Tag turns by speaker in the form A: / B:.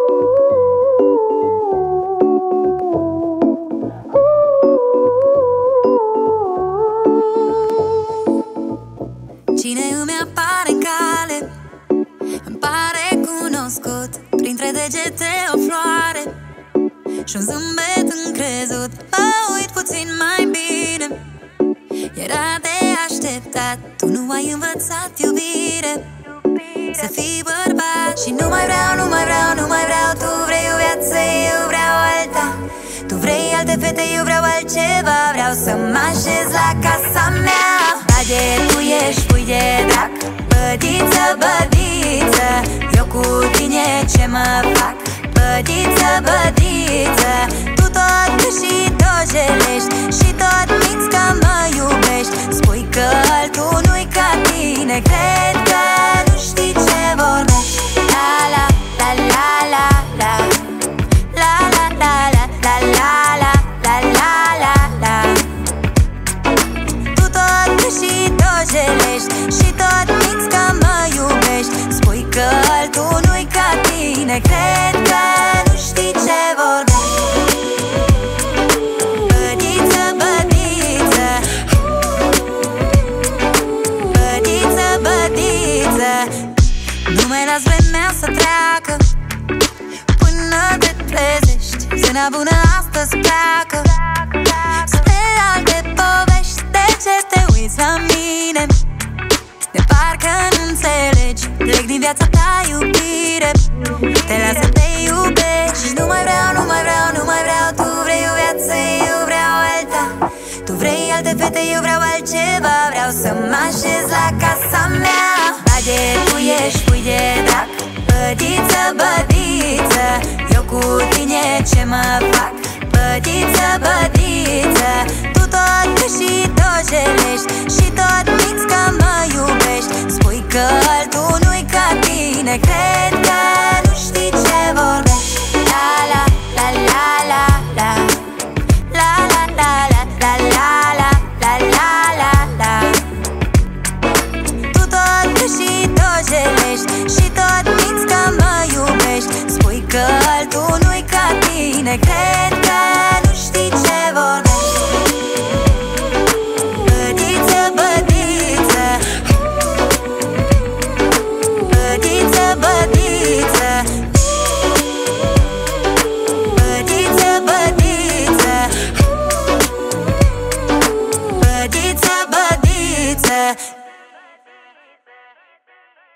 A: Cine îmi apare în cale, îmi pare cunoscut. Printre degete o floare și un zâmbet încrezut. Mă uit puțin mai bine, era de așteptat. Tu nu ai învățat iubire, să fii bărbat. Și nu mai vreau, nu mai vreau, nu mai vreau. Tu vrei o viață, eu vreau alta. Tu vrei alte fete, eu vreau altceva. Vreau să mă așez la casa mea. Bade, tu ești pui de drac. Bădiță, bădiță, eu cu tine ce mă fac? Bădiță, bădiță, tu tot și tot jelești și tot minți că mă iubești. Spui că altul nu-i ca tine, cred că nu știi ce vorbești. La la la la la la, la la la la la la la la la la. Tu tot și tot jelești și tot minți că mă iubești. Spui că altul nu-i ca tine, cred că nu știi ce vorbești. Bădiță, bădiță, bădiță, bădiță, nu mai las vremea să treacă până te trezești. Zâna bună astăzi pleacă spre alte povești. De ce te uiți la mine? De parcă nu înțelegi. Plec din viața ta, iubire, te las să te iubești. Nu mai vreau, nu mai vreau, nu mai vreau. Tu vrei o viață, eu vreau alta. Tu vrei alte fete, eu vreau altceva. Vreau să mă așez la casa mea. Bade, tu ești pui de drac. Bădiță, bădiță, eu cu tine ce mă fac? Bădiță, bădiță, tu tot și tot jelești și tot minți că mă iubești. Spui că altul nu-i ca tine, cred că nu știi ce vorbești. La la la la la la, la la la la la la la la la la. Tu tot și tot jelești și tot minți că mă iubești. Spui că altul nu-i ca tine, cred că nu știi ce vorbești. Bădiță, bădiță, bădiță, bădiță.